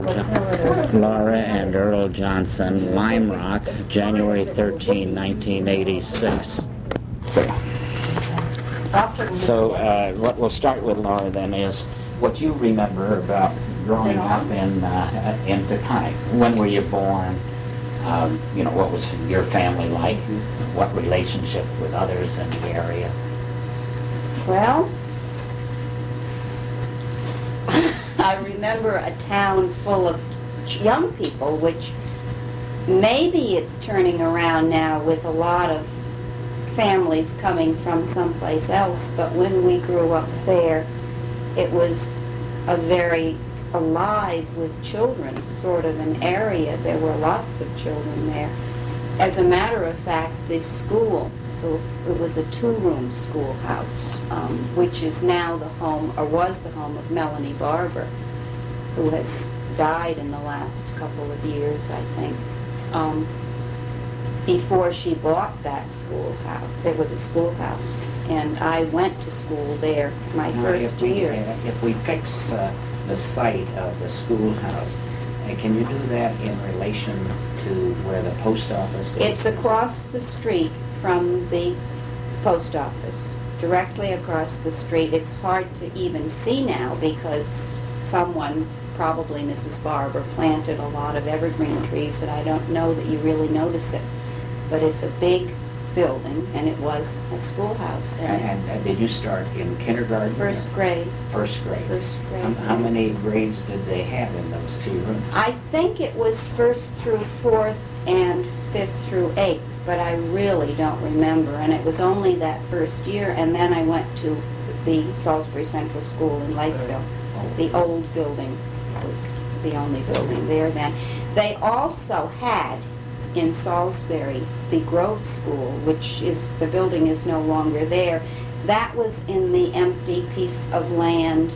Laura and Earl Johnson, Lime Rock, January 13, 1986. So what we'll start with, Laura, then, is what you remember about growing up in Taconic. When were you born? You know, what was your family like? What relationship with others in the area? Well, I remember a town full of young people, which maybe it's turning around now with a lot of families coming from someplace else, but when we grew up there, it was a very alive with children sort of an area. There were lots of children there. As a matter of fact, the school, it was a two-room schoolhouse, which is now the home, or was the home, of Melanie Barber, who has died in the last couple of years, I think. Before she bought that schoolhouse, there was a schoolhouse, and I went to school there my first year. If we fix the site of the schoolhouse, can you do that in relation to where the post office is? It's across the street from the post office, directly across the street. It's hard to even see now because someone, probably Mrs. Barber, planted a lot of evergreen trees, and I don't know that you really notice it. But it's a big building, and it was a schoolhouse. And did you start in kindergarten? First grade. First grade. First grade. How many grades did they have in those two rooms? I think it was first through fourth and fifth through eighth, but I really don't remember. And it was only that first year, and then I went to the Salisbury Central School in Lakeville. The old building was the only building there then. They also had in Salisbury the Grove School, which is, the building is no longer there. That was in the empty piece of land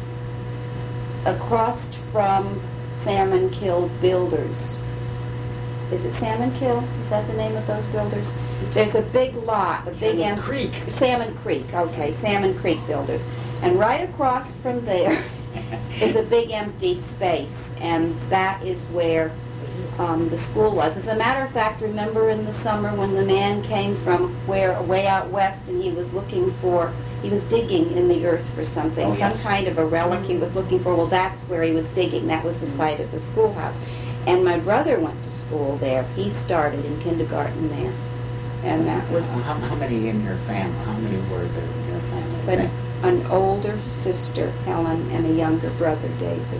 across from Salmon Kill Builders. Is it Salmon Kill? Is that the name of those builders? There's a big lot, a big empty... Creek. Salmon Creek, okay, Salmon Creek Builders. And right across from there is a big empty space, and that is where the school was. As a matter of fact, remember in the summer when the man came from way out west, and he was digging in the earth for something, some kind of a relic he was looking for. Well, that's where he was digging. That was the site of the schoolhouse. And my brother went to school there. He started in kindergarten there. And that was... How many in your family? How many were there in your family? But an older sister, Helen, and a younger brother, David.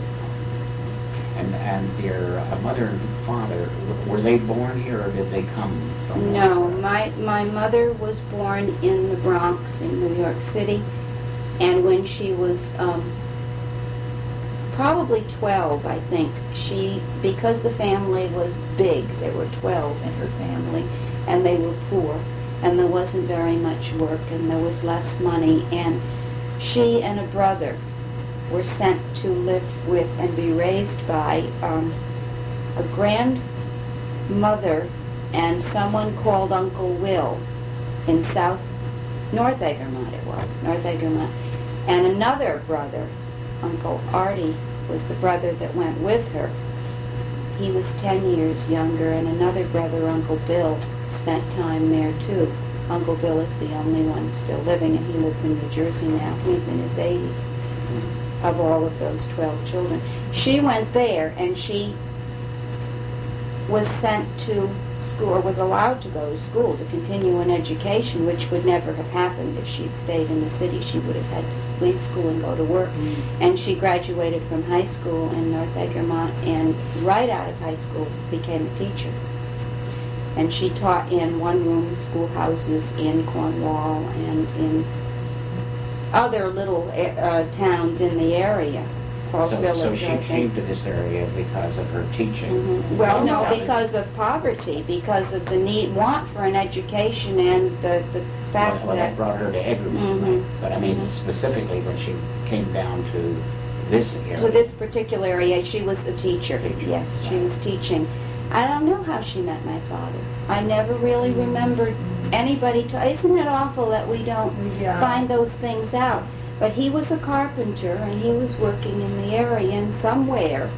And your mother and father, were they born here, or did they come from... No, my mother was born in the Bronx in New York City, and when she was probably 12, I think, because the family was big, there were 12 in her family, and they were poor, and there wasn't very much work, and there was less money, and she and a brother were sent to live with and be raised by a grandmother and someone called Uncle Will in North Egremont it was, North Egremont. And another brother, Uncle Artie, was the brother that went with her. He was 10 years younger, and another brother, Uncle Bill, spent time there too. Uncle Bill is the only one still living, and he lives in New Jersey now. He's in his 80s. Of all of those 12 children. She went there, and she was sent to school, or was allowed to go to school to continue an education, which would never have happened if she'd stayed in the city. She would have had to leave school and go to work. And she graduated from high school in North Egremont, and right out of high school became a teacher. And she taught in one-room schoolhouses in Cornwall and in other little towns in the area. Falls Village, so she came to this area because of her teaching? Well, no, because of poverty, because of the want for an education, and the fact that brought her to Egremont. But I mean, specifically when she came down to this area. To this particular area, she was a teacher. Yes, she was teaching. I don't know how she met my father. I never really remembered anybody. Isn't it awful that we don't find those things out? But he was a carpenter, and he was working in the area, and somewhere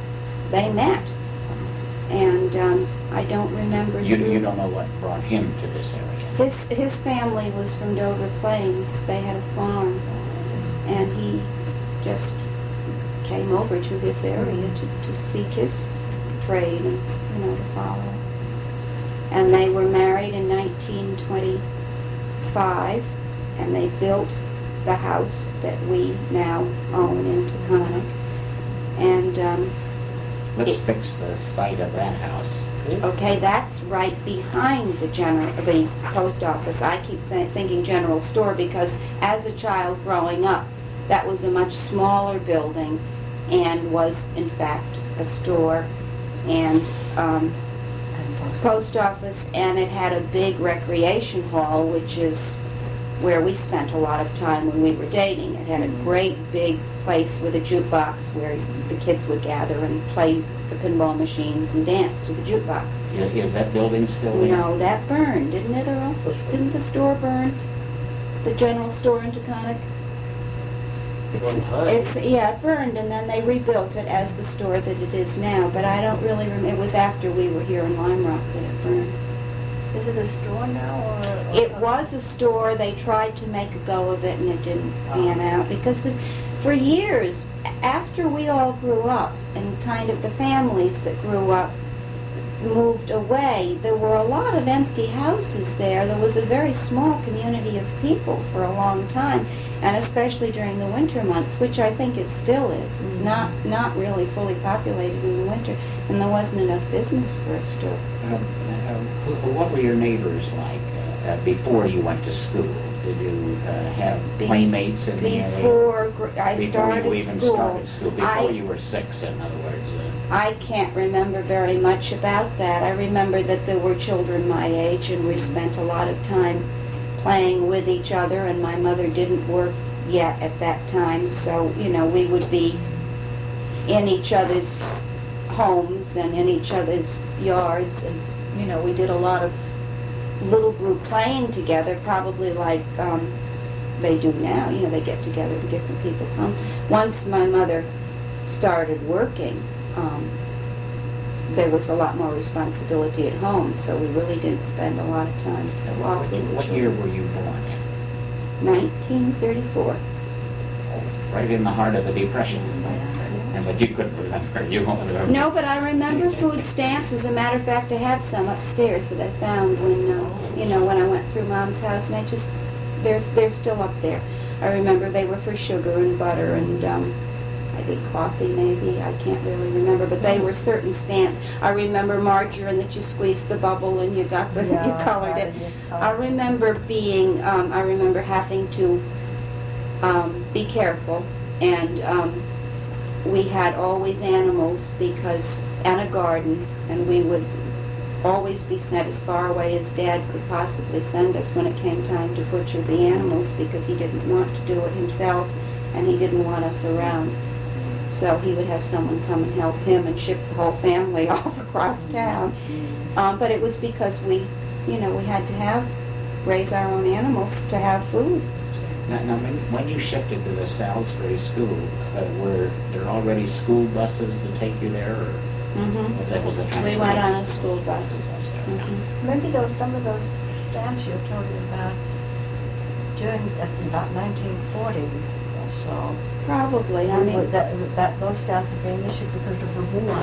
they met. And I don't remember. You don't know what brought him to this area? His family was from Dover Plains. They had a farm, and he just came over to this area to seek his trade and, you know, to follow it. And they were married in 1925, and they built the house that we now own in Taconic. And Let's fix the site of that house. okay, that's right behind the post office. I keep thinking general store because as a child growing up, that was a much smaller building and was in fact a store and post office, and it had a big recreation hall, which is where we spent a lot of time when we were dating. It had a great big place with a jukebox where the kids would gather and play the pinball machines and dance to the jukebox. Is that building still there? No, that burned, didn't it, Earl? Didn't the store burn? The general store in Taconic? Yeah, it burned, and then they rebuilt it as the store that it is now. But I don't really remember. It was after we were here in Lime Rock that it burned. Is it a store now, or? It was a store. They tried to make a go of it, and it didn't pan out because for years after we all grew up, and kind of the families that grew up moved away, there were a lot of empty houses there. There was a very small community of people for a long time, and especially during the winter months, which I think it still is. It's not really fully populated in the winter, and there wasn't enough business for a store. What were your neighbors like before you went to school? Did you have playmates in the area? Before I started you even school. Started school, before you were 6, in other words. I can't remember very much about that. I remember that there were children my age, and we spent a lot of time playing with each other, and my mother didn't work yet at that time, so, you know, we would be in each other's homes and in each other's yards, and, you know, we did a lot of little group playing together, probably like they do now. You know, they get together in different people's homes. Once my mother started working, there was a lot more responsibility at home, so we really didn't spend a lot of time walking. What year were you born in? 1934. Right in the heart of the Depression. But you couldn't remember. You won't remember. No, but I remember food stamps. As a matter of fact, I have some upstairs that I found when, you know, when I went through Mom's house, and they're still up there. I remember they were for sugar and butter and I think coffee maybe. I can't really remember, but they were certain stamps. I remember margarine that you squeezed the bubble and you got the, you colored it. I remember being, I remember having to be careful, and we had always animals and a garden, and we would always be sent as far away as Dad could possibly send us when it came time to butcher the animals, because he didn't want to do it himself and he didn't want us around. So he would have someone come and help him and ship the whole family off across town. But it was because we had to raise our own animals to have food. Now, when you shifted to the Salisbury School, were there already school buses to take you there, or that was a We went on a school bus. Maybe some of those stamps you're talking about during about 1940 or so. Probably. I mean, those stamps are being issued because of the war.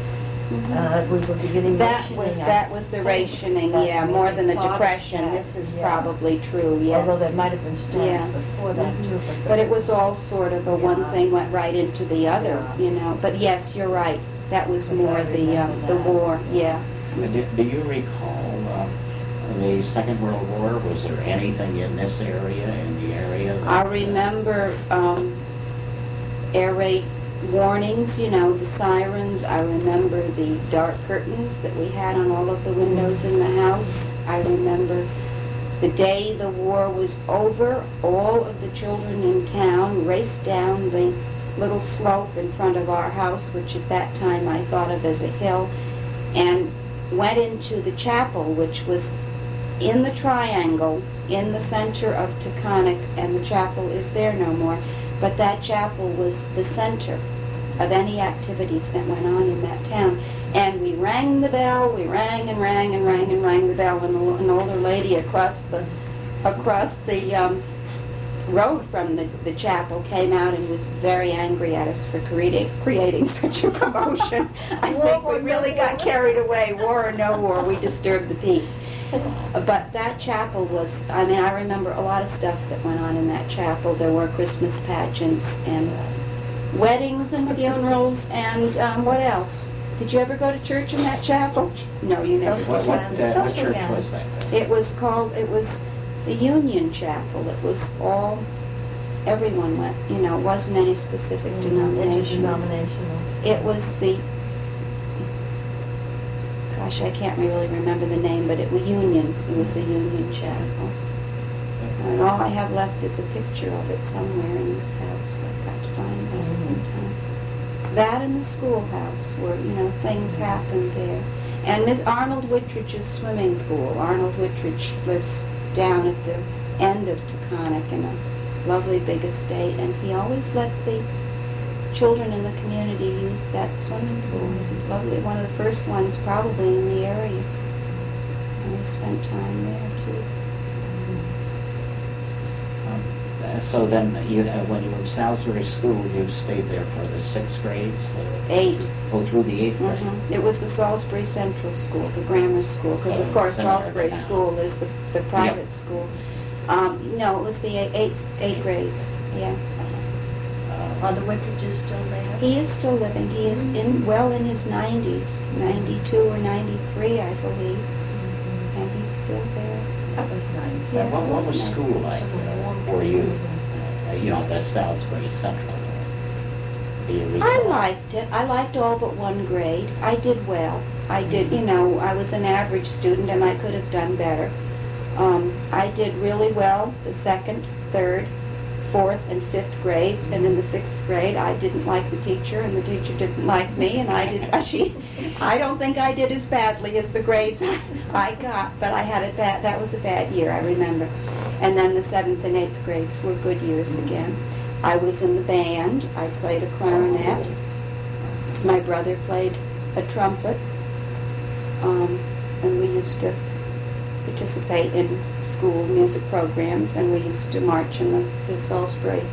We were beginning that was the rationing, yeah, more than the Depression. This is probably true, yes. Although there might have been stamps before that too. But it was all sort of one thing went right into the other, you know. But yes, you're right. That was more the war, yeah. Do you recall the Second World War? Was there anything in this area, in the area? I remember air raid warnings, you know, the sirens. I remember the dark curtains that we had on all of the windows in the house. I remember the day the war was over, all of the children in town raced down the little slope in front of our house, which at that time I thought of as a hill, and went into the chapel, which was in the triangle in the center of Taconic, and the chapel is there no more, but that chapel was the center of any activities that went on in that town. And we rang the bell, we rang and rang and rang and rang the bell, and an older lady across the road from the chapel came out and was very angry at us for creating such a commotion. I think we really got carried away. War or no war, we disturbed the peace. But that chapel was, I mean, I remember a lot of stuff that went on in that chapel. There were Christmas pageants and weddings and funerals and what else? Did you ever go to church in that chapel? No, you never. What church was that? It was the Union Chapel. It was everyone went, you know, it wasn't any specific denomination. It was gosh, I can't really remember the name, but it was Union. It was a Union Chapel. And all I have left is a picture of it somewhere in this house. I've got to find that sometime. That and the schoolhouse where, you know, things happened there. And Miss Arnold Wittridge's swimming pool. Arnold Wittridge lives down at the end of Taconic in a lovely big estate, and he always let the children in the community use that swimming pool. It was lovely, one of the first ones probably in the area. And we spent time there too. So then, when you were in Salisbury School, you stayed there for the 6th grades? 8. Oh, through the 8th grade? It was the Salisbury Central School, the grammar school, because of So course similar Salisbury to now. School is the private school. No, it was the 8 grades, yeah. Are the Wittridges still there? He is still living. He is in his 90s, 92 or 93, I believe, and he's still there. That was nice. Yeah, What was wasn't it? school like for you? You know, the Salisbury Central. Do you recall? I liked it. I liked all but 1 grade. I did well. I did, you know, I was an average student and I could have done better. I did really well the 2nd, 3rd, 4th, and 5th grades, and in the 6th grade I didn't like the teacher and the teacher didn't like me, and I don't think I did as badly as the grades I got, but I had that was a bad year, I remember. And then the 7th and 8th grades were good years again. I was in the band. I played a clarinet. My brother played a trumpet, and we used to participate in school music programs, and we used to march in the Salisbury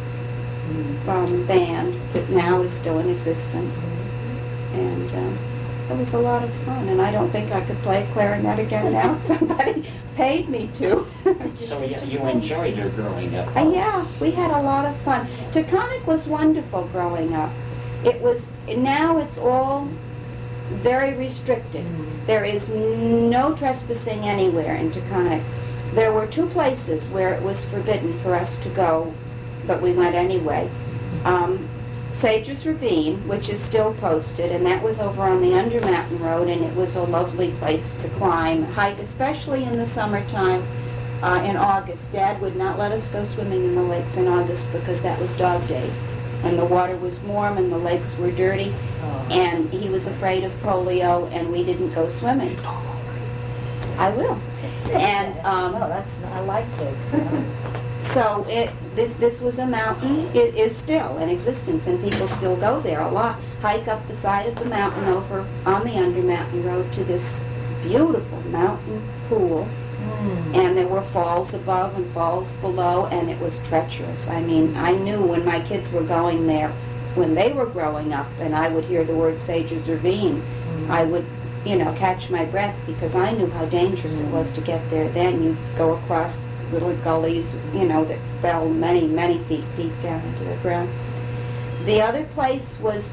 band that now is still in existence. And it was a lot of fun, and I don't think I could play clarinet again now. Somebody paid me to. So you enjoyed your growing up? Yeah, we had a lot of fun. Taconic was wonderful growing up. Now it's all very restricted. There is no trespassing anywhere in Taconic. There were 2 places where it was forbidden for us to go, but we went anyway. Sager's Ravine, which is still posted, and that was over on the Undermountain Road, and it was a lovely place to climb, hike, especially in the summertime. In August, Dad would not let us go swimming in the lakes in August because that was dog days, and the water was warm and the lakes were dirty, and he was afraid of polio, and we didn't go swimming. I will. And I like this. so this was a mountain. It is still in existence, and people still go there a lot. Hike up the side of the mountain over on the Undermountain Road to this beautiful mountain pool. And there were falls above and falls below, and it was treacherous. I mean, I knew when my kids were going there, when they were growing up, and I would hear the word Sager's Ravine, I would, you know, catch my breath because I knew how dangerous it was to get there then. You go across little gullies, you know, that fell many, many feet deep down into the ground. The other place was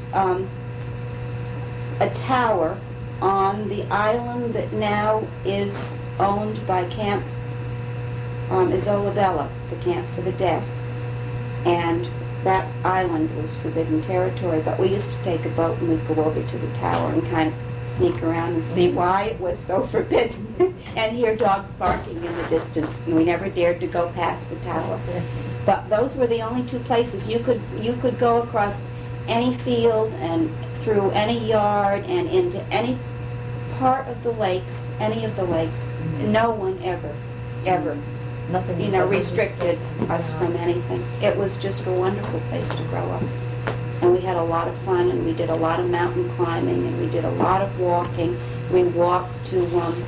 a tower on the island that now is owned by Camp Isola Bella, the camp for the deaf. And that island was forbidden territory, but we used to take a boat and we'd go over to the tower and kind of sneak around and see why it was so forbidden and hear dogs barking in the distance, and we never dared to go past the tower. But those were the only 2 places. You could go across any field and through any yard and into any part of the lakes, any of the lakes. No one ever, Nothing you know, restricted us from anything. It was just a wonderful place to grow up. and we had a lot of fun, and we did a lot of mountain climbing, and we did a lot of walking. We walked to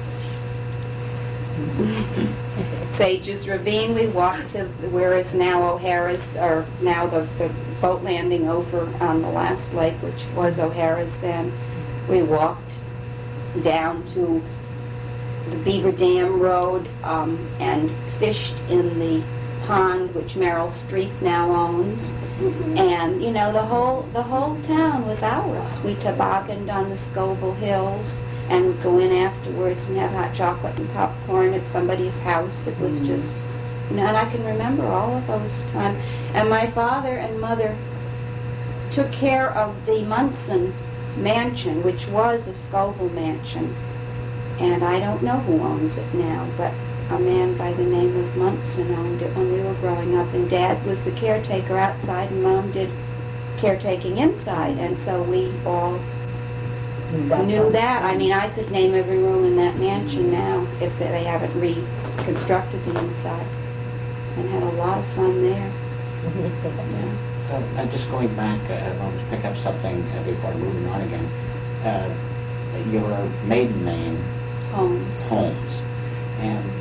Sages Ravine. We walked to where is now O'Hara's, or now the boat landing over on the last lake, which was O'Hara's then. We walked down to the Beaver Dam Road and fished in the pond which Meryl Streep now owns. And you know, the whole town was ours. We tobogganed on the Scoville Hills and would go in afterwards and have hot chocolate and popcorn at somebody's house. It was just, you know, and I can remember all of those times. And my father and mother took care of the Munson mansion, which was a Scoville mansion. And I don't know who owns it now, but a man by the name of Munson owned it when we were growing up. And Dad was the caretaker outside, and Mom did caretaking inside. And so we all knew that. I mean, I could name every room in that mansion now if they haven't reconstructed the inside. And had a lot of fun there. Yeah. Just going back, I want to pick up something before moving on again. Your maiden name, Holmes. And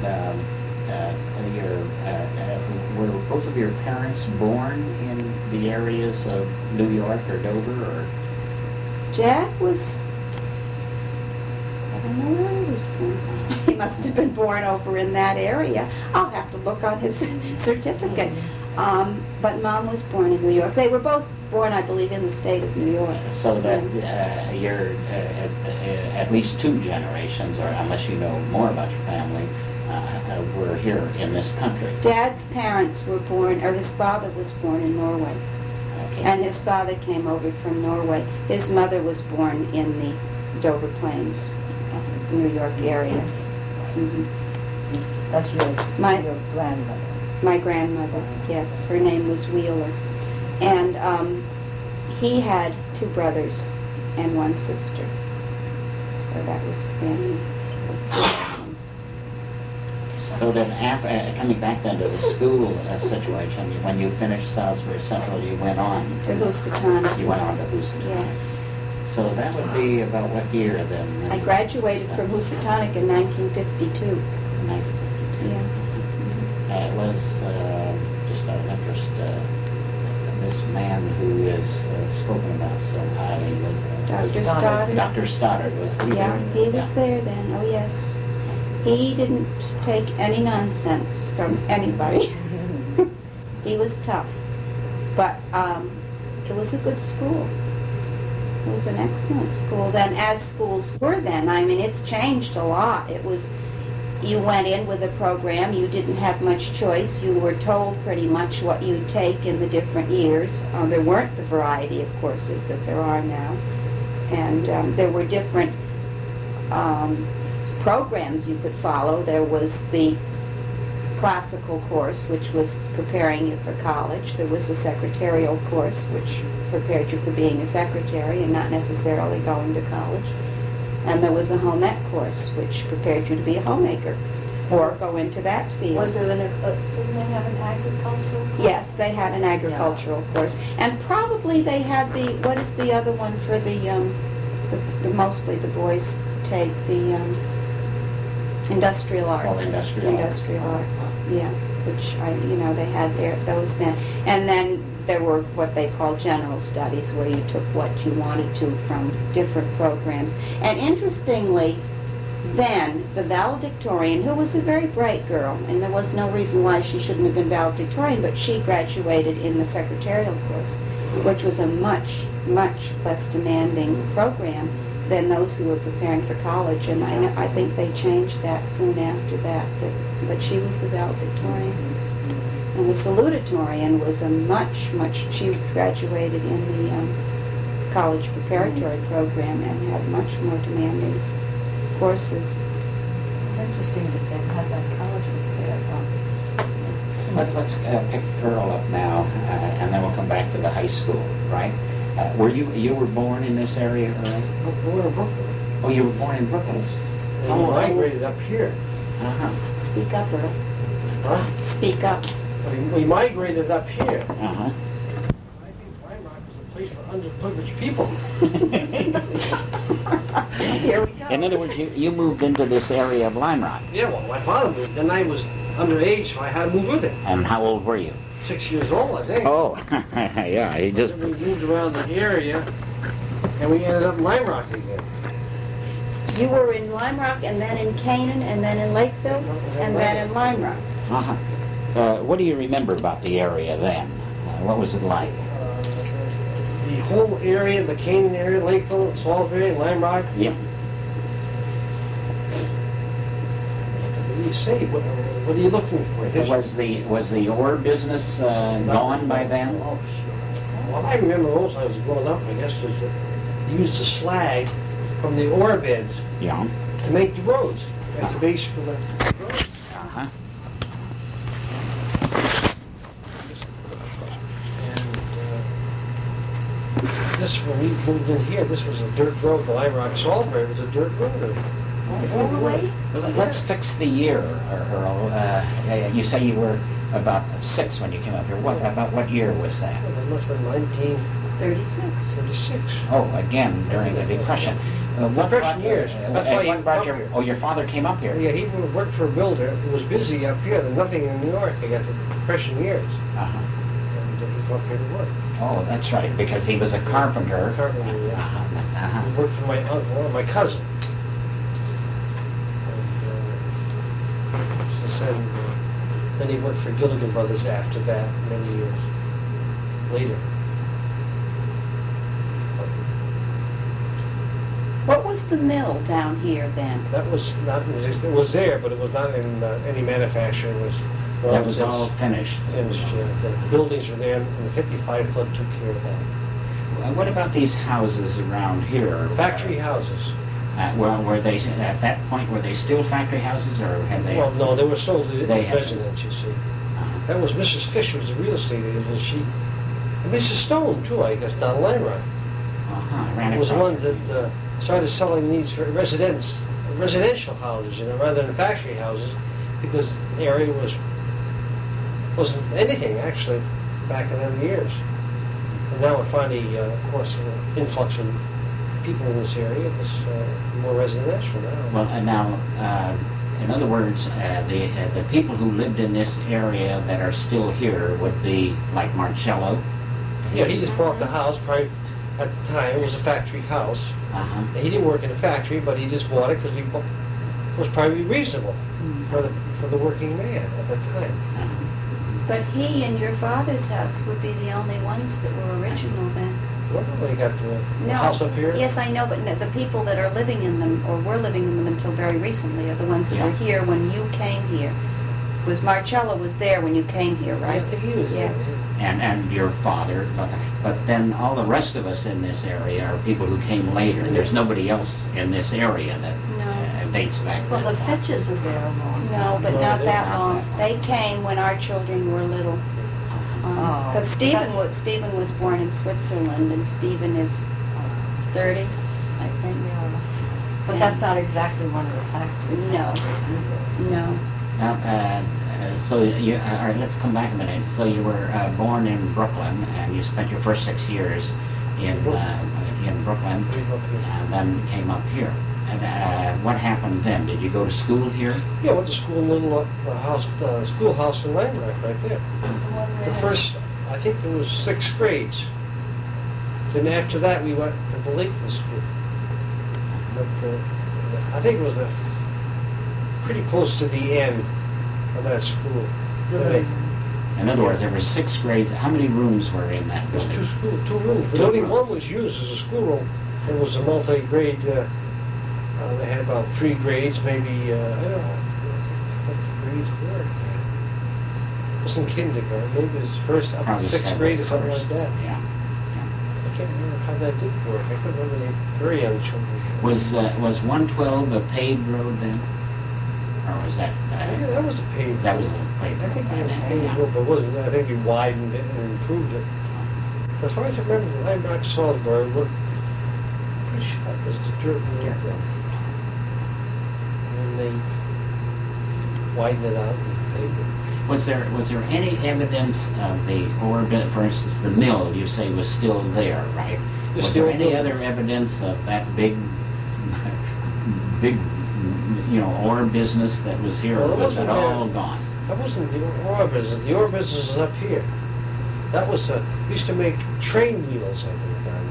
were both of your parents born in the areas of New York or Dover, or? Dad was, I don't know where he was born. He must have been born over in that area. I'll have to look on his certificate. But Mom was born in New York. They were both born, I believe, in the state of New York. So that you're at least two generations, or unless you know more about your family, were here in this country. Dad's parents were born, or his father was born in Norway. Okay. And his father came over from Norway. His mother was born in the Dover Plains, New York area. Mm-hmm. That's your grandmother. My grandmother, yes. Her name was Wheeler. And he had two brothers and one sister. So that was family. So then, coming back then to the school situation, when you finished Salisbury Central, you went on To Housatonic. You went on to Housatonic. Yes. So that would be about what year then? I graduated from Housatonic in 1952. Yeah. It was just out of interest, this man who is spoken about so highly. Dr. Stoddard. Dr. Stoddard was he Yeah, there? he was there then. Oh, yes. He didn't take any nonsense from anybody. He was tough. But it was a good school. It was an excellent school then, as schools were then. I mean, it's changed a lot. It was, you went in with a program, you didn't have much choice, you were told pretty much what you'd take in the different years. There weren't the variety of courses that there are now. And there were different programs you could follow. There was the classical course, which was preparing you for college. There was the secretarial course, which prepared you for being a secretary and not necessarily going to college. And there was a home ec course, which prepared you to be a homemaker or go into that field. Was there didn't they have an agricultural course? Yes, they had an agricultural course. And probably they had the, what is the other one for the mostly the boys take, the industrial arts. Industrial arts, yeah, which they had those then. And then there were what they call general studies, where you took what you wanted to from different programs. And interestingly, then the valedictorian, who was a very bright girl, and there was no reason why she shouldn't have been valedictorian, but she graduated in the secretarial course, which was a much, much less demanding program than those who were preparing for college. And I think they changed that soon after that, but she was the valedictorian. And the salutatorian was a much, she graduated in the college preparatory program and had much more demanding courses. It's interesting that they had that college prepared. Let's pick Earl up now, and then we'll come back to the high school, right? You were born in this area, Earl? I was born in Brooklyn. Oh, you were born in Brooklyn. And I migrated up here. Uh-huh. Speak up, Earl. Huh? Speak up. We migrated up here. Uh-huh. I think Pine Rock was a place for underprivileged people. Here we go. In other words, you moved into this area of Lime Rock. Yeah, well, my father moved, and I was underage, so I had to move with him. And how old were you? 6 years old, I think. Oh, yeah, he just... We moved around the area, and we ended up in Lime Rock again. You were in Lime Rock, and then in Canaan, and then in Lakeville, and then in Lime Rock. Uh-huh. What do you remember about the area then? What was it like? The whole area, the Canaan area, Lakeville, Salisbury, Lime Rock. Yeah. What do you say? What are you looking for? Was the ore business gone by then? Oh, sure. What I remember also, I was growing up, I guess, was that they used the slag from the ore beds Yeah. to make the roads. That's the base for the roads. Uh-huh. And this, when we moved in here, this was a dirt road. The Lime Rock Salisbury was a dirt road. All the way? Well, let's fix the year, Earl. You say you were about 6 when you came up here. About what year was that? That must have been 1936. 36. Oh, again, during the Depression. What Depression years. That's why he what brought came up here. Oh, your father came up here? Yeah, he worked for a builder who was busy up here. There's nothing in New York, I guess, at the Depression years. Uh-huh. And he came up here to work. Oh, that's right, because he was a carpenter. Carpenter, yeah. Uh-huh. Uh-huh. He worked for my uncle, my cousin. And, as I said, then he worked for Gilligan Brothers after that, many years later. What was the mill down here then? That was not in existence. It was there, but it was not in any manufacture. It was That was all finished. finished. Yeah. The buildings were there, and the 55 Club took care of that. What about these houses around here? Factory houses. Well, were they, at that point, were they still factory houses, or had they... Well, no, they were sold to They had- residents, you see. Uh-huh. That was Mrs. Fisher, was a real estate agent, and she, and Mrs. Stone, too, I guess, down Lime Rock. Uh-huh, ran Was the across ones that started selling these for residential houses, rather than factory houses, because the area wasn't anything, actually, back in them years. And now we're finding, of course, an influx of people in this area. It's more residential now. Well, and now, in other words, the people who lived in this area that are still here would be like Marcello. Yeah, he just bought the house, probably at the time, it was a factory house. Uh-huh. He didn't work in a factory, but he just bought it because it was probably reasonable for the working man at the time. Uh-huh. But he and your father's house would be the only ones that were original then. Well, you got the No. house up here. Yes, I know, but the people that are living in them, or were living in them until very recently, are the ones that Yeah. were here when you came here. Was Marcello was there when you came here, Yeah, right? I think he was there. Yes. And your father, but then all the rest of us in this area are people who came later. There's nobody else in this area that No. dates back Well, that the far. Fitches are there a long No, time. but No, not they- that not long. that long. They came when our children were little. Oh, Because that's- Stephen was born in Switzerland, and Stephen is 30, I think. Yeah. But that's not exactly one of the factory No. houses either. No. Now, so you, all right, let's come back a minute. So you were born in Brooklyn, and you spent your first 6 years in Brooklyn, and then came up here. And what happened then? Did you go to school here? Yeah, I went to school in the little schoolhouse in Lime Rock, right there. The first, I think it was 6 grades. Then after that, we went to the Lakeland School. But I think it was pretty close to the end of that school. In other words, there were 6 grades. How many rooms were in that There's building? two rooms, but Two only rooms. one was used as a schoolroom. It was a multi-grade, they had about 3 grades, maybe, I don't know what the grades were. It wasn't kindergarten, maybe it was first up to Probably 6th grade or something first. like that. Yeah. I can't remember how that did work. I couldn't remember the very young children. Was 112 a paved road then? Or was that... Yeah, that was a paved That road. was a paved I road think by it was a then, paved yeah. road, but it wasn't. I think we widened it and improved it. As far as I remember, the Lime Rock Salisbury, we're pretty sure that was the dirt road then. And then they widened it out and paved it. Was there any evidence of the ore, for instance, the mill you say was still there, right? It's Was still there any there. other evidence of that big, ore business that was here, Well, or it was it wasn't there. all gone? That wasn't the ore business. The ore business is up here. That was, used to make train wheels, I think, down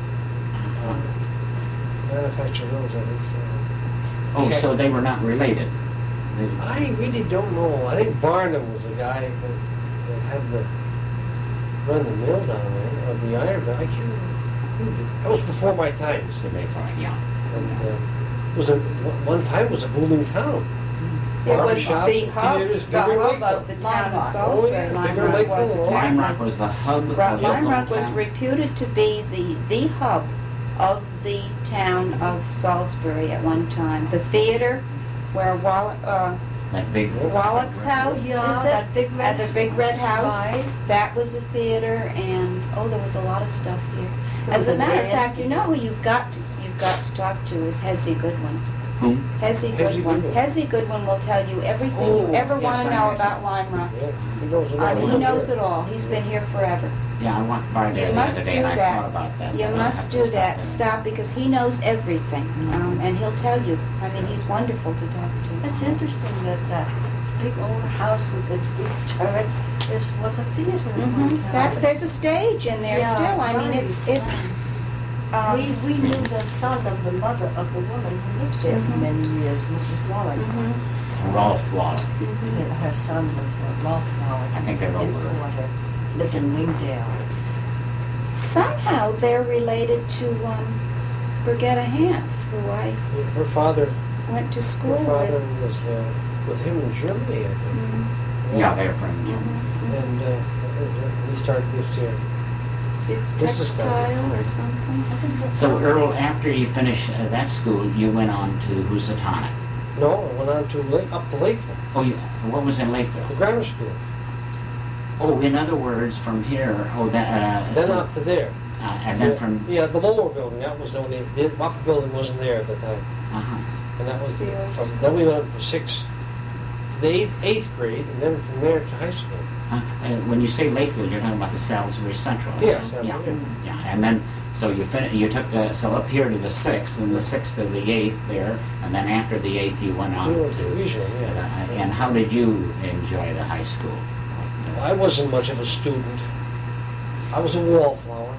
there. Manufacture wheels, I think. Oh, Okay. so they were not related? I really don't know. I think Barnum was the guy that had the run the mill down there, or the iron mill. I can't remember. That was before my time. So they thought, yeah. And it was one time it was a booming town. It was Barbershops, the hub, theaters, the bigger hub Lakeville. of the town of Lime Rock. Salisbury. Oh, yeah, Lime bigger Rock Lakeville. was Lime Lime apparently. Rock was the hub of the Lime local Rock was town? reputed to be the hub of the town of Salisbury at one time. The theater where That big... Wallach's house, Yeah, is that it? big red. At the big red house. Right. That was a theater, and there was a lot of stuff here. There As was a a matter of red- fact, you know who you've got to talk to is Hezzy Goodwin. Whom? Hezzy Hezzy Goodwin. Goodwin. Hezzy Goodwin will tell you everything Oh, you ever yes, want to I know heard about that. Lime Rock. Yeah, he knows it all. He knows it all. He's been here forever. Yeah, I walked by there You the must other do day and I that. thought about that. You but I'll must have to do stop that. in. Stop, because he knows everything, and he'll tell you. I mean, he's wonderful to talk to. It's interesting that big old house with its big turret was a theater at one time. There's a stage in there Yeah, still. I mean, right, it's. We knew the son of the mother of the woman who lived there for many years, Mrs. Wallach. Rolf Wallach. Her son was Rolf Wallach. I think they're in over. Porter, lived in Wingdale. Somehow they're related to Brigitta Hans, who I Her father went to school Her father with. was with him in Germany, I think. Mhm. Yeah, they're from Jim. Mhm. And he started this here. It's This is textile or something. I think that's So Earl, after you finished that school, you went on to Housatonic. No, I went on to up to Lakeville, Oh, what was in the Lakeville? grammar school. Oh, in other words, from here, Then so- up to there. and then from, Yeah, the lower building, that was the only, the upper building wasn't there at the time. uh-huh. And that was, The old from, school. then we went up from the eighth grade, and then from there to high school. When you say Lakeville, you're talking about the Salisbury Central. Yes, Yeah, yeah. yeah, and then, so you took, so up here to the 6th, and the 6th to the 8th there, and then after the 8th, you went on To to... regional, yeah. And how did you enjoy the high school? I wasn't much of a student. I was a wallflower.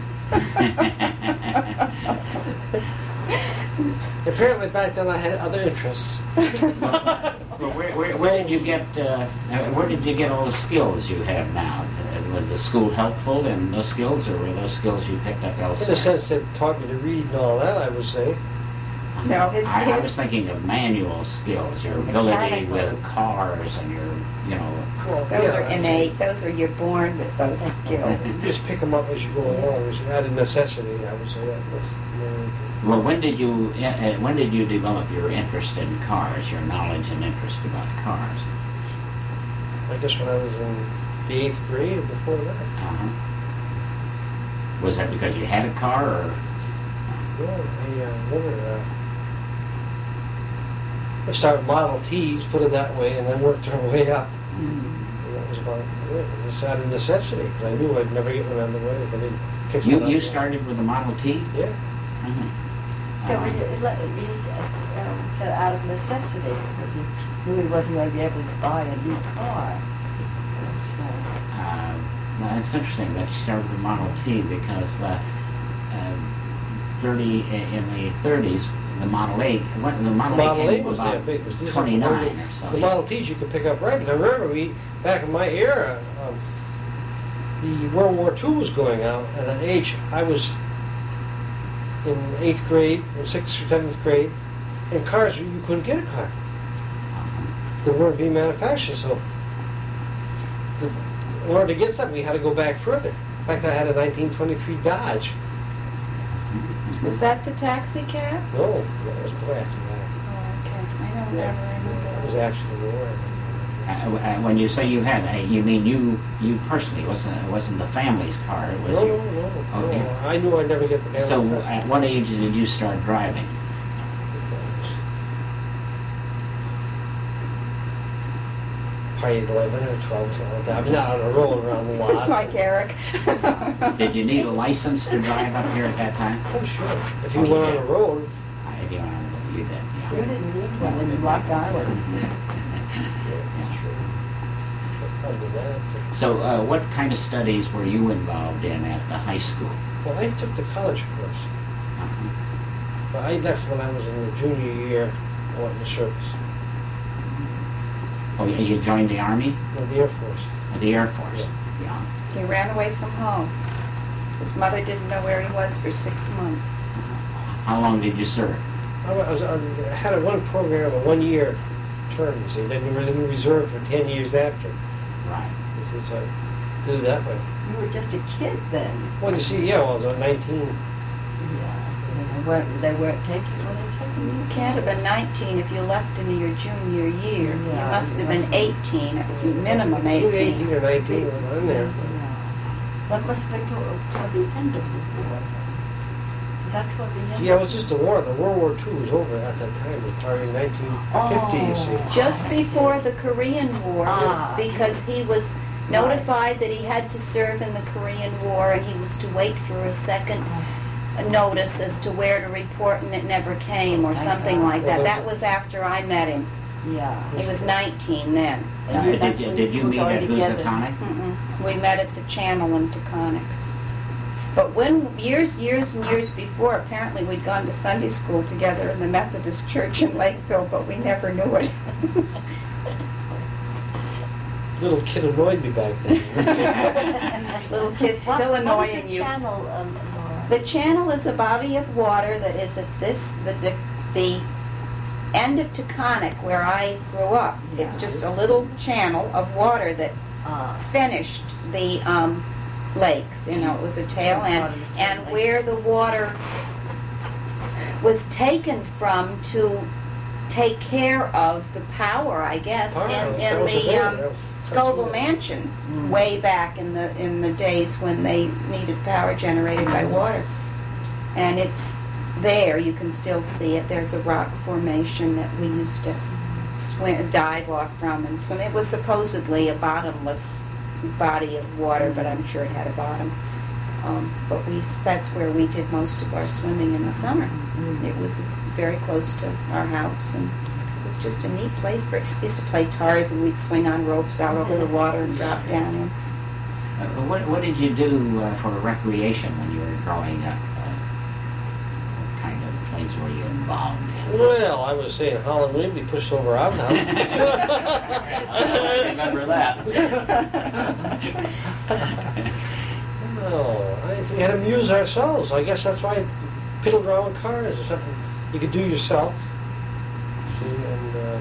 Apparently back then I had other interests. Well, where did you get all the skills you have now? Was the school helpful in those skills, or were those skills you picked up In elsewhere? a sense, it taught me to read and all that, I would say. No, I was thinking of manual skills, your ability Mechanical. with cars and your, Well, Those yeah, are innate. Those are you're born with those skills. You just pick them up as you go along. It's out of necessity, I would say that was. well, when did you develop your interest in cars, your knowledge and interest about cars? I guess when I was in the 8th grade or before that. Uh-huh. Was that because you had a car, or? Well, I started Model Ts, put it that way, and then worked our way up. And that was about it. It was out of necessity, because I knew I'd never get one on the way if I didn't fix it. You started with the Model T? Yeah. Uh-huh. So he said out of necessity, because he knew he wasn't going to be able to buy a new car. So, Well, it's interesting that you started with the Model T because in the 30s, the Model 8, the Model 8 came was about that big. 'Cause these are 29 or so. The Model Ts you could pick up right. But I remember back in my era, the World War II was going out, and at age I was in 8th grade, or 6th or 7th grade, and cars, you couldn't get a car. They weren't being manufactured, so in order to get something, we had to go back further. In fact, I had a 1923 Dodge. Was that the taxi cab? No, that was way after that. Oh, okay. I don't ever That remember. was after the war. When you say you had, you mean you personally, wasn't the family's car, it was No, your... no. Okay. I knew I'd never get the So camera. at what age did you start driving? probably 11 or 12, something like that. I'm not on a roll around the lot. Like Eric. Did you need a license to drive up here at that time? Oh, sure. If Oh, you you went on did. a road, You did, yeah. You didn't need one in Rock Island. that's true. Probably that. So, what kind of studies were you involved in at the high school? Well, I took the college course. Uh-huh. But I left when I was in the junior year. I went in the service. Oh, you joined the Army? No, the Air Force. The Air Force? Yeah. He ran away from home. His mother didn't know where he was for 6 months. How long did you serve? I had a one program, a 1-year term, you see. Then you were in reserve for 10 years after. Right. You see, so I did it that way. You were just a kid then. Well, you see, yeah, well, I was 19. Yeah. They weren't taking when they taking you. You can't have been 19 if you left in your junior year. You Yeah, must have you been must 18, minimum Maybe 18. 18 or 19 when I'm there. Yeah. That must have been toward the end of the war. Is that toward the end? Yeah, it was just the war. The World War II was over at that time. It was probably 1950, you see. Just before the Korean War, Ah. because he was notified that he had to serve in the Korean War and he was to wait for a second notice as to where to report, and it never came, or something like that. That was after I met him. Yeah. He was 19 then. Did you meet at Housatonic? We met at the Channel in Taconic. But when, years and years before, apparently we'd gone to Sunday school together in the Methodist Church in Lakeville, but we never knew it. Little kid annoyed me back then. Little kids still What annoying is the you. channel, Laura? The Channel is a body of water that is at the end of Taconic, where I grew up. It's Yeah. just a little channel of water that finished the lakes. You know, it was a tail end. And where the water was taken from to take care of the power, I guess, in the Scoville Mansions way back in the days when they needed power generated by water. And it's there, you can still see it. There's a rock formation that we used to dive off from and swim. It was supposedly a bottomless body of water, but I'm sure it had a bottom. But that's where we did most of our swimming in the summer. It was very close to our house, and it was just a neat place. We used to play tars, and we'd swing on ropes out over the water and drop down in. What did you do for recreation when you were growing up? What kind of things were you involved in? Well, I was saying Holland William be pushed over our house. I remember that. No, we had to amuse ourselves. I guess that's why I piddled around with cars or something you could do yourself. See, and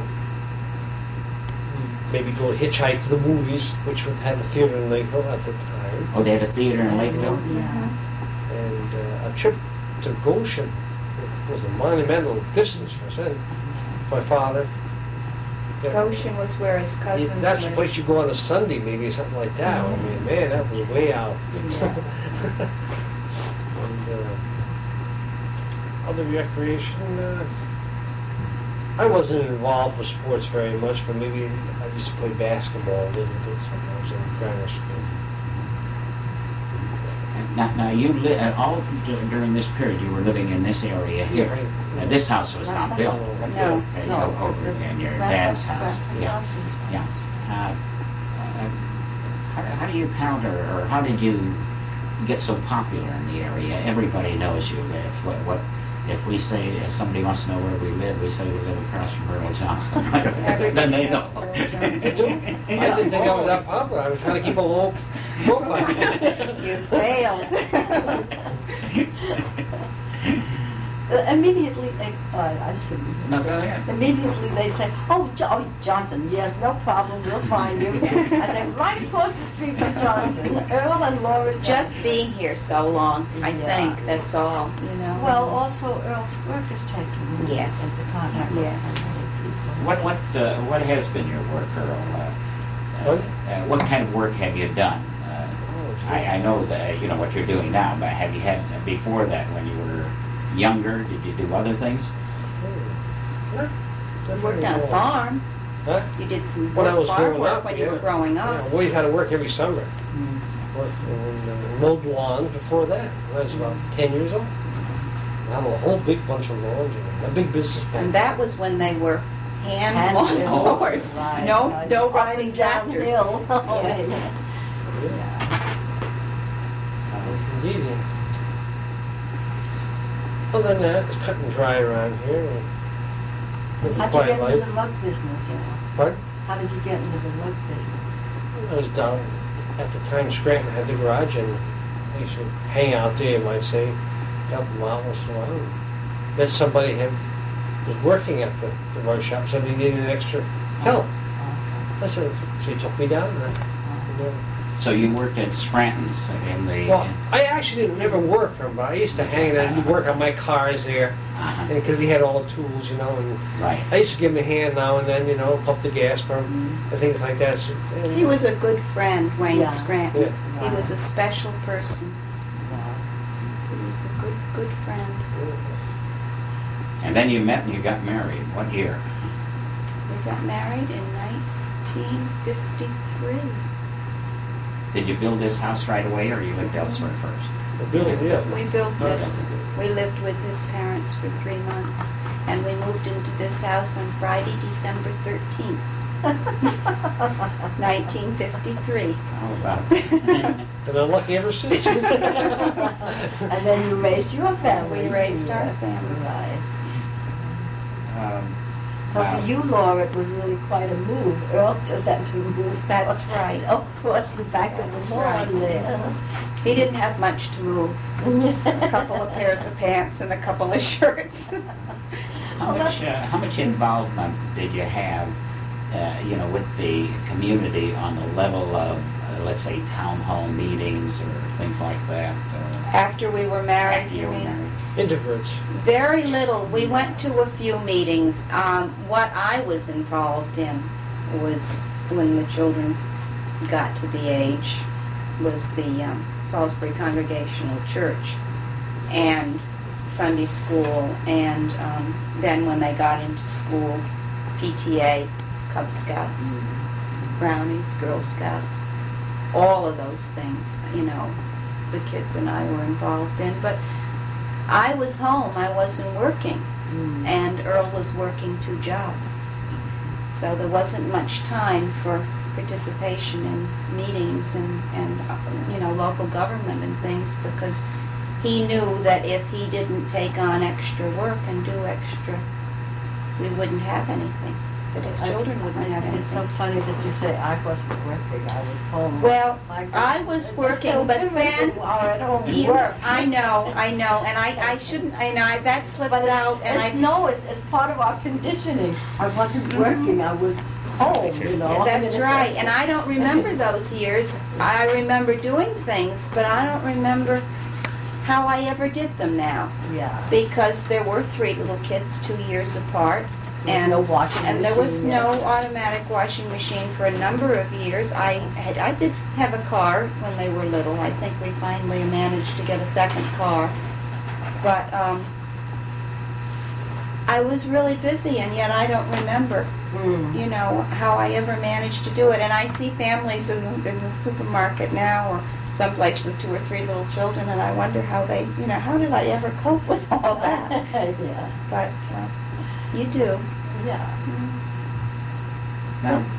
maybe go hitchhike to the movies, which would have a theater in Lakeville at the time. Oh, they had a theater in Lakeville? Yeah. And a trip to Goshen was a monumental distance for us. And my father. Goshen was where his cousins That's the lived. place you go on a Sunday, maybe something like that. I mean, man, that was way out. And other recreation, I wasn't involved with sports very much, but maybe I used to play basketball a little bit when I was in grammar school. Now you all during this period you were living in this area here. Right. This house was not built. No. Over in your dad's house. Yeah. Johnson's. Yeah. How do you counter, or how did you get so popular in the area? Everybody knows you. If we say, if somebody wants to know where we live, we say we live across from Earl Johnson. Then they know. They do? I didn't think I was that popular. I was trying to keep a low profile. You failed. Immediately, I shouldn't. No, go ahead. Immediately they say, oh, Johnson, yes, no problem, we'll find you. I say, right across the street from Johnson, Earl and Laura Just Johnson. being here so long, I Yeah. think, that's all, you know. Well, also Earl's work is taken Yes. into contact with Yes. so many people. What has been your work, Earl? What kind of work have you done? I know that you know what you're doing now, but have you had before that when you were younger? Did you do other things? Worked on a farm. Huh? You did some When I was farm growing work up, when you yeah. were growing Yeah, up. we had to work every summer. Mm. Worked and mowed lawns before that. I was about 10 years old. I had a whole big bunch of lawns, a big business plan. And that was when they were hand Hand lawnmowers. right, No, right. no Up riding and down tractors. hill. Yeah. Yes, indeed. Yeah. Other than that, it's cut and dry around here. It's a How'd you quiet get into life. the mug business, you know? Pardon? How did you get into the mug business? I was down at the time Scranton had the garage, and I used to hang out there, you might say, help them out once in a while. And met somebody who was working at the rug shop, said they needed extra help. I said, so he took me down there. So you worked at Scranton's in the... Well, I actually didn't never work for him, but I used to hang there and work on my cars there, Uh-huh. because he had all the tools, you know, and Right. I used to give him a hand now and then, you know, pump the gas for him, and things like that. So, He was a good friend, Wayne Yeah. Scranton. Yeah. He was a special person. He was a good friend. And then you met and you got married. What year? We got married in 1953. Did you build this house right away, or you lived elsewhere first? The building, yeah. We built this. We lived with his parents for 3 months. And we moved into this house on Friday, December 13th, 1953. How about Been unlucky ever since. And then you raised your family. We raised our family. Right. um, So wow. for you, Laura, it was really quite a move. Earl just had to move. That's right. Across the back of That's the lawn right. there. He didn't have much to move. A couple of pairs of pants and a couple of shirts. How much involvement did you have, with the community on the level of, let's say, town hall meetings or things like that? After we were married, After you you were mean? married? Introverts. Very little. We went to a few meetings. What I was involved in was when the children got to the age, was the Salisbury Congregational Church and Sunday school, and then when they got into school, PTA, Cub Scouts, Brownies, Girl Scouts, all of those things, the kids and I were involved in. But I was home, I wasn't working, and Earl was working 2 jobs. So there wasn't much time for participation in meetings and local government and things, because he knew that if he didn't take on extra work and do extra, we wouldn't have anything. That his children wouldn't have It's so anything. funny that you say I wasn't working, I was home. Well, My God. I was working, It's so but different then when you are at home even- work. I know, and I shouldn't, that slips But out, and it's part of our conditioning. I wasn't working, I was home, That's right, and I don't remember those years. I remember doing things, but I don't remember how I ever did them now, Yeah. because there were 3 little kids 2 years apart, and no washing and there was machine no yet. automatic washing machine for a number of years. I did have a car when they were little. I think we finally managed to get a second car, but I was really busy, and yet I don't remember how I ever managed to do it. And I see families in the supermarket now, or someplace with 2 or 3 little children, and I wonder how they, how did I ever cope with all that? Yeah. But you do. Yeah. Now,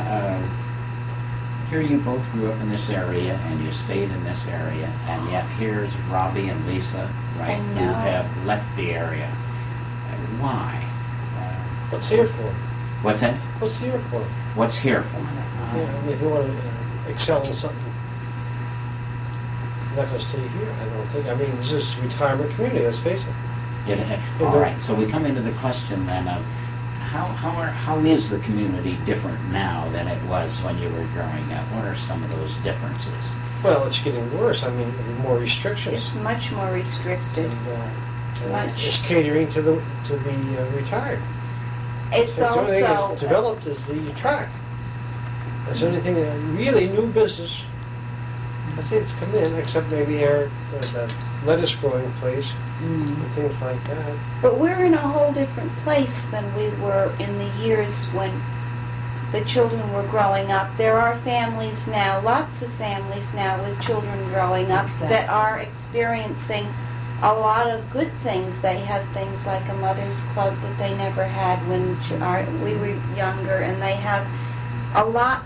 here you both grew up in this area, and you stayed in this area, and yet here's Robbie and Lisa, right, I who know. have left the area. Why? What's here for? What's that? What's here for? What's here for? If you want to excel in something, you're not going to stay here, I don't think. I mean, this is a retirement community, let's face it. All right, so we come into the question then of how is the community different now than it was when you were growing up? What are some of those differences? Well, it's getting worse. I mean, more restrictions. It's much more restricted. Much. It's catering to the retired. It's The only thing also that's developed is the track. That's the only thing, really new business. I say it's come in, except maybe here, the lettuce growing place, and things like that. But we're in a whole different place than we were in the years when the children were growing up. There are families now, lots of families now with children growing up that are experiencing a lot of good things. They have things like a mother's club that they never had when we were younger, and they have a lot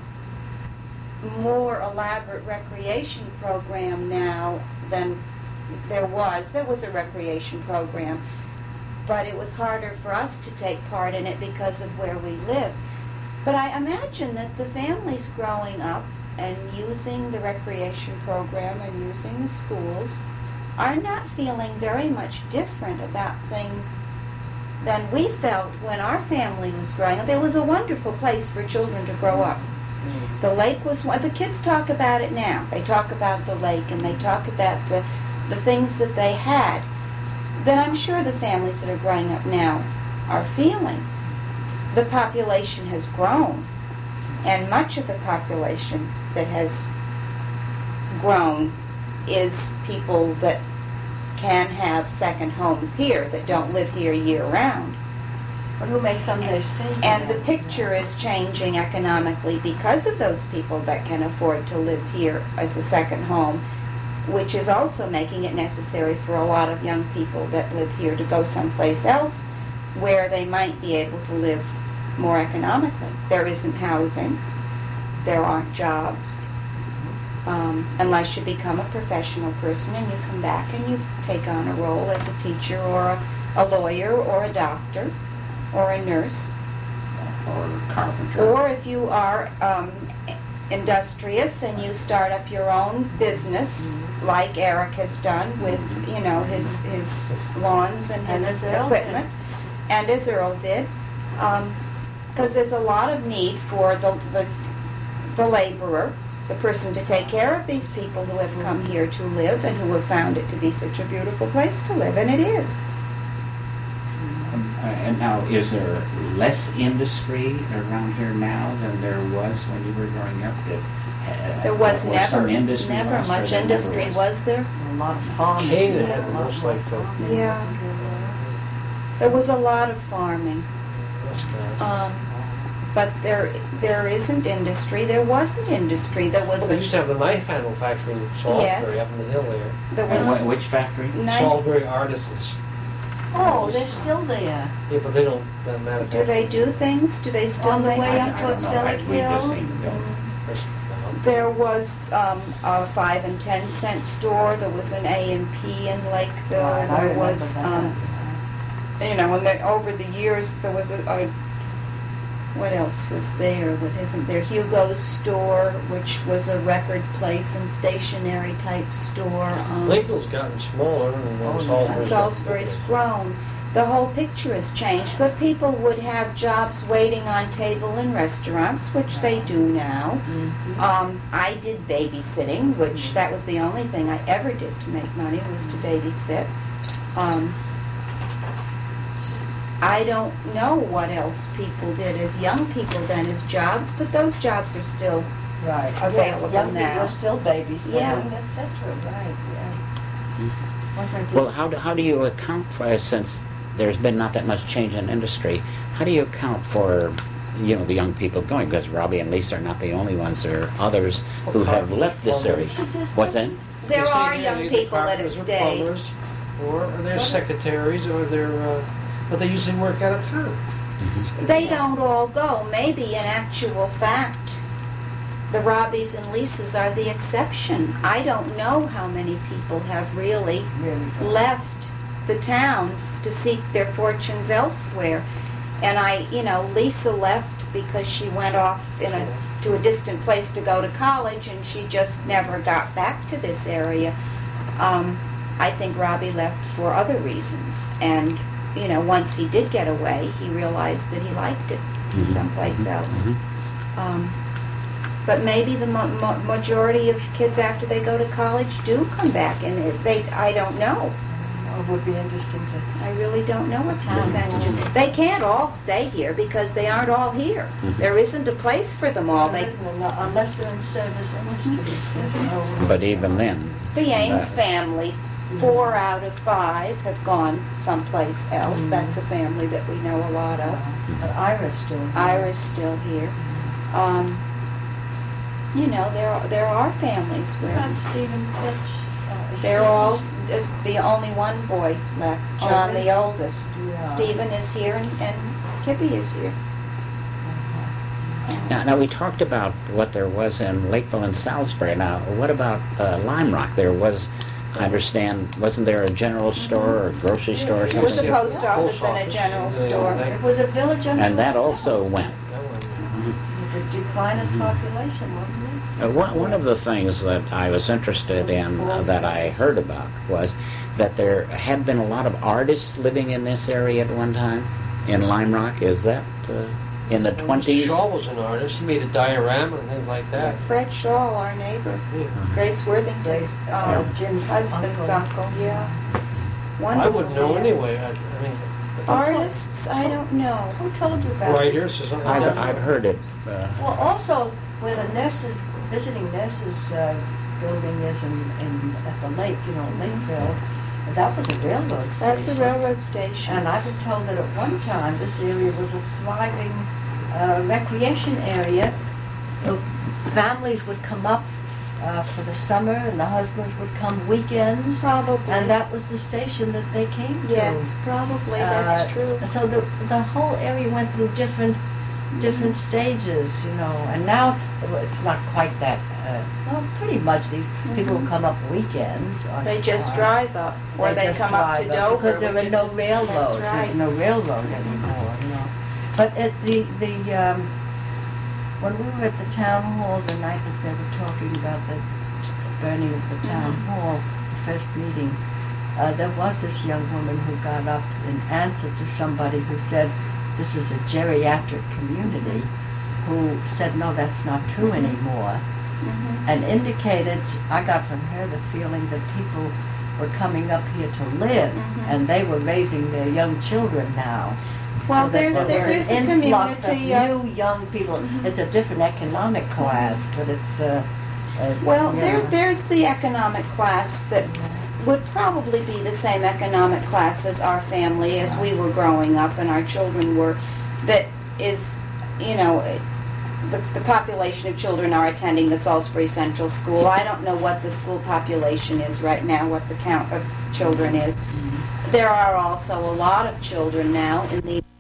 more elaborate recreation program now than there was. There was a recreation program, but it was harder for us to take part in it because of where we live. But I imagine that the families growing up and using the recreation program and using the schools are not feeling very much different about things than we felt when our family was growing up. It was a wonderful place for children to grow up. The lake was one. The kids talk about it now. They talk about the lake and they talk about the things that they had. Then I'm sure the families that are growing up now are feeling. The population has grown, and much of the population that has grown is people that can have second homes here, that don't live here year-round. But who may someday stay here. And the picture is changing economically because of those people that can afford to live here as a second home, which is also making it necessary for a lot of young people that live here to go someplace else where they might be able to live more economically. There isn't housing, there aren't jobs, unless you become a professional person and you come back and you take on a role as a teacher or a lawyer or a doctor or a nurse. Or a carpenter. Or if you are industrious and you start up your own business, like Eric has done with, you know, his lawns and his as Earl equipment, and as Earl did, because there's a lot of need for the laborer, the person to take care of these people who have come here to live and who have found it to be such a beautiful place to live, and it is. And now, is there less industry around here now than there was when you were growing up? There was some never industry never lost, or much there never industry, was there? A lot of farming. Canaan Yeah. had the most like the, Yeah. There was a lot of farming. that's correct. But there isn't industry. There wasn't industry. There was Well, they used to have the knife handle factory in Salisbury Yes. up in the hill there. there was And which factory? Salisbury Artisans. Oh, they're still there. Yeah, but they don't Do manufacture. they do things? Do they still On the make? way I up don't towards know. Selleck We just Hill. seem to go. There was a 5 and 10 cent store. There was an A&P in Lakeville. Right, I There remember was, that. and then over the years there was a what else was there? What isn't there? Hugo's store, which was a record place and stationery type store. Lakeville's gotten smaller and Oh, Salisbury's Salisbury's grown. The whole picture has changed, but people would have jobs waiting on table in restaurants, which they do now. I did babysitting, which that was the only thing I ever did to make money, was to babysit. I don't know what else people did as young people then as jobs, but those jobs are still Right. available Yes, young now. people are still babysitting, Yeah. etc. Right, yeah. Wasn't it- Well, how do you account for, since there's been not that much change in industry, how do you account for, you know, the young people going? Because Robbie and Lisa are not the only ones. There are others who have left this area. What's that? There They stay are here, young they're people that have carpenters or stayed. plumbers, or they're secretaries, or they're, but they usually work out of town. They don't all go. Maybe in actual fact, the Robbies and Lisas are the exception. I don't know how many people have really Really. left the town to seek their fortunes elsewhere. And Lisa left because she went off to a distant place to go to college, and she just never got back to this area. I think Robbie left for other reasons, and once he did get away, he realized that he liked it someplace else. But maybe the majority of kids after they go to college do come back, and I don't know. It would be interesting to... I really don't know what the Town. percentages. They can't all stay here because they aren't all here. There isn't a place for them all. Unless they're in service industries. But even then, The Ames family, 4 out of 5 have gone someplace else. That's a family that we know a lot of. But Ira's still here. Ira's still here. You know, there are families where About Stephen Fitch. they're all, there's the only one boy left, Oh, John really? the oldest. Yeah. Stephen is here and Kippy is here. Now, we talked about what there was in Lakeville and Salisbury. Now, what about Lime Rock? There was, I understand, wasn't there a general store or grocery store or There was a something? post office Post and a office, general yeah, store. yeah. It was a village under And that its also nose. went. That one. With the decline in population, wasn't it? One of the things that I was interested in that I heard about was that there had been a lot of artists living in this area at one time in Lime Rock. Is that in the Well, Mr. 20s? Shaw was an artist. He made a diorama and things like that. Fred Shaw, our neighbor, Yeah. Grace Worthington's Jim's husband's uncle, yeah. I Wonderful wouldn't know man. anyway. I mean, Artists, I don't know. Who told you about writers or something like that. I've heard it. Well, also, where the nurses, visiting nurses building is at the lake, you know, Lakeville, that was a railroad station. That's a railroad station. And I've been told that at one time, this area was a thriving recreation area. The families would come up for the summer, and the husbands would come weekends. Probably. And that was the station that they came to. Yes, probably, that's true. So the whole area went through different stages, you know, and now it's not quite that, well, pretty much the people who come up weekends. They just drive up, or they just come up to drive Dover. because there which are is no the- railroads. That's right. There's no railroad anymore, you know. But at when we were at the town hall the night that they were talking about the burning of the town hall, the first meeting, there was this young woman who got up in answer to somebody who said, "This is a geriatric community," who said, "No, that's not true anymore," Mhm. and indicated, I got from her the feeling that people were coming up here to live, Mhm. and they were raising their young children now. Well, So that there was is a an influx community of of, new young people. Mhm. It's a different economic class, but it's well, yeah. there's the economic class that would probably be the same economic class as our family as we were growing up and our children were, that is, you know, the population of children are attending the Salisbury Central School. I don't know what the school population is right now, what the count of children is. There are also a lot of children now in the